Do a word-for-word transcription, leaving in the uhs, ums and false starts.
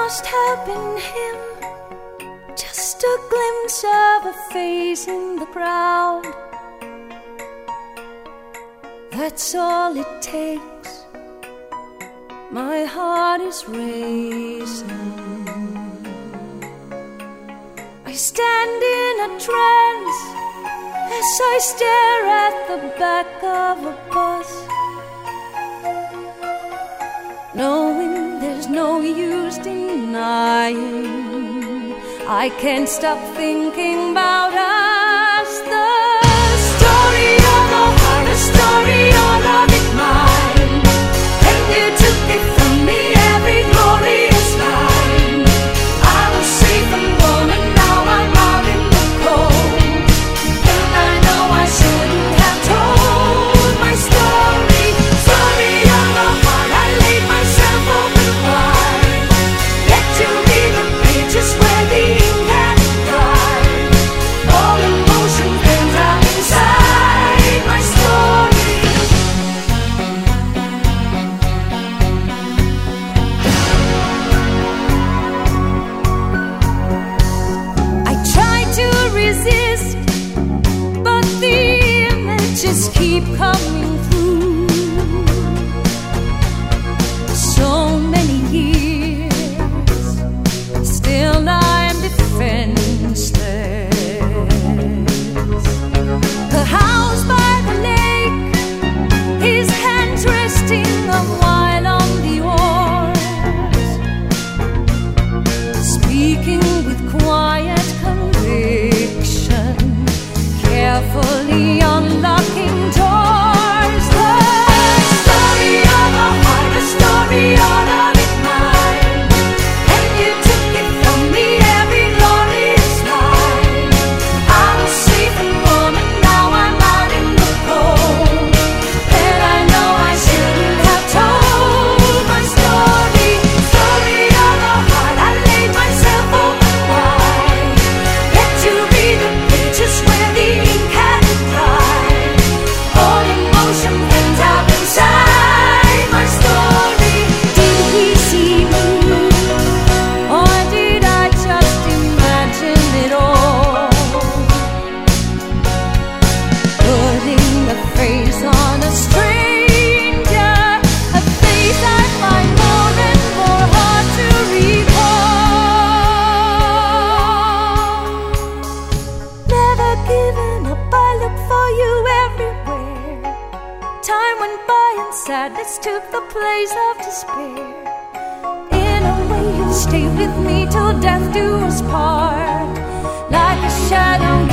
must have been him, just a glimpse of a face in the crowd. That's all it takes. My heart is racing. I stand in a trance as I stare at the back of a bus, knowing there's no use denying. I can't stop thinking about us. The story of a heart, a story all of it mine. And you took it from me, every glorious line. I was safe and warm, and now I'm out in the cold. And I know I shouldn't have told my story. Story of a heart, I laid myself open wide. Yet to read the pages where the ink had dried. All emotion pent up inside my story. I try to resist, but the images keep coming through. So many years, still I'm defenseless. The house by the lake, his hands resting a while on the oars, speaking with quiet conviction, carefully unlocking doors. The story of a heart, a story all of it mine. And you took it from me, every glorious line. I was safe and warm, and now I'm out in the cold. And I know I shouldn't have told my story. Story of a heart, I laid myself open wide. Yet to read the pages where the ink had dried. All emotion pent up inside my story. Did he see me, or did I just imagine it all? Putting a face on a stranger, a face I find more and more hard to recall. Never given up, I looked for you everywhere. Time went by and sadness took the place of despair. In a way you stayed with me till death do us part, like a shadow